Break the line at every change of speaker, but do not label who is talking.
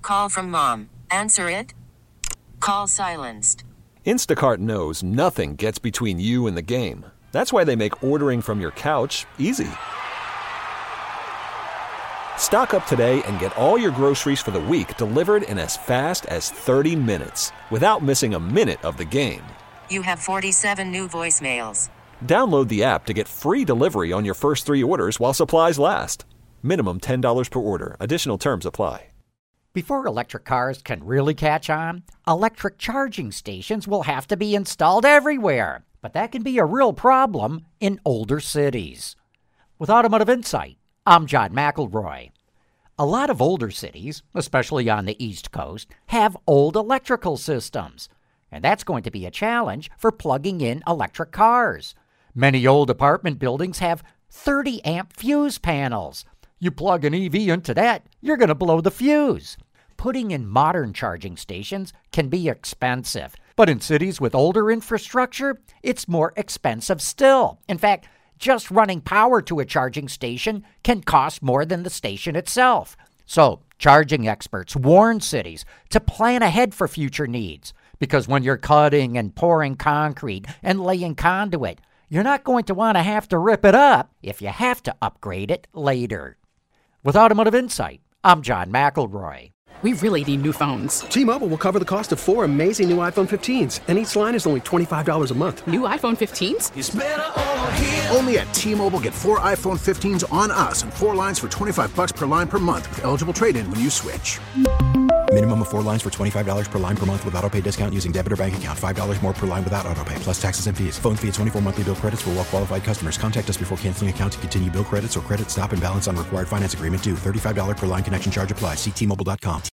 call from mom. Answer it. Call silenced.
Instacart knows nothing gets between you and the game. That's why they make ordering from your couch easy. Stock up today and get all your groceries for the week delivered in as fast as 30 minutes without missing a minute of the game.
You have 47 new voicemails.
Download the app to get free delivery on your first 3 orders while supplies last. Minimum $10 per order. Additional terms apply.
Before electric cars can really catch on, electric charging stations will have to be installed everywhere. But that can be a real problem in older cities. With Automotive Insight, I'm John McElroy. A lot of older cities, especially on the East Coast, have old electrical systems. And that's going to be a challenge for plugging in electric cars. Many old apartment buildings have 30-amp fuse panels. You plug an EV into that, you're going to blow the fuse. Putting in modern charging stations can be expensive. But in cities with older infrastructure, it's more expensive still. In fact, just running power to a charging station can cost more than the station itself. So, charging experts warn cities to plan ahead for future needs. Because when you're cutting and pouring concrete and laying conduit, you're not going to want to have to rip it up if you have to upgrade it later. With Automotive Insight, I'm John McElroy.
We really need new phones.
T-Mobile will cover the cost of 4 amazing new iPhone 15s, and each line is only $25 a month.
New iPhone 15s?
It's better over here. Only at T-Mobile, get 4 iPhone 15s on us and 4 lines for $25 per line per month with eligible trade-in when you switch.
Minimum of 4 lines for $25 per line per month with autopay discount using debit or bank account. $5 more per line without autopay, plus taxes and fees. Phone fee at 24 monthly bill credits for well-qualified customers. Contact us before canceling account to continue bill credits or credit stop and balance on required finance agreement due. $35 per line connection charge applies. See T-Mobile.com.